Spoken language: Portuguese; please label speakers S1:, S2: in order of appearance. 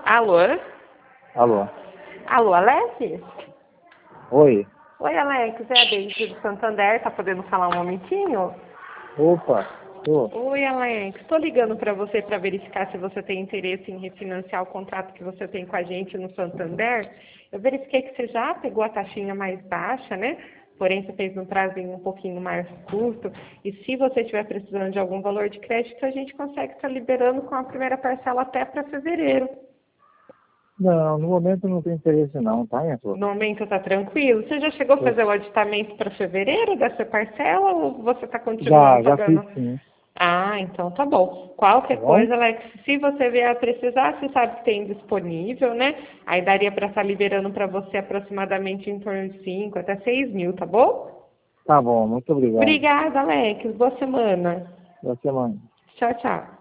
S1: Alô?
S2: Alô?
S1: Alô, Alex?
S2: Oi?
S1: Oi, Alex, é a Deise do Santander, tá podendo falar um momentinho?
S2: Opa, tô.
S1: Oi, Alex, estou ligando para você para verificar se você tem interesse em refinanciar o contrato que você tem com a gente no Santander. Eu verifiquei que você já pegou a taxinha mais baixa, né? Porém, você fez um prazinho um pouquinho mais curto. E se você estiver precisando de algum valor de crédito, a gente consegue estar liberando com a primeira parcela até para fevereiro.
S2: Não, no momento não tem interesse não, tá, minha flor?
S1: No momento está tranquilo? Você já chegou a
S2: Eu-
S1: fazer o aditamento para fevereiro dessa parcela ou você está continuando
S2: Já fiz
S1: pagando?
S2: sim,
S1: Ah, então tá bom.
S2: tá
S1: Qualquer
S2: bom?
S1: coisa, Alex, se você vier a precisar, você sabe que tem disponível, né? Aí daria para estar liberando para você aproximadamente em torno de 5 até 6 mil, tá bom?
S2: Tá bom, muito obrigado.
S1: Obrigada, Alex. Boa semana.
S2: Boa semana.
S1: Tchau, tchau.